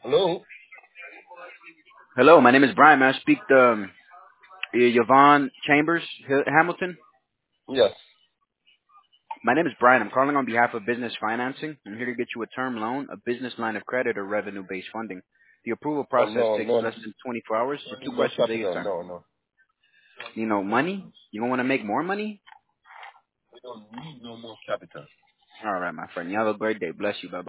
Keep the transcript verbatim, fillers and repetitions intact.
Hello? Hello, my name is Brian. May I speak to um, Y- Yvonne Chambers H- Hamilton? Yes. My name is Brian. I'm calling on behalf of Business Financing. I'm here to get you a term loan, a business line of credit, or revenue-based funding. The approval Oh, process no, takes no, less than twenty-four hours. no Just two need no questions at your capital. time. No, no. You know, money? You don't want to make more money? We don't need no more capital. All right, my friend. You have a great day. Bless you. Bye-bye.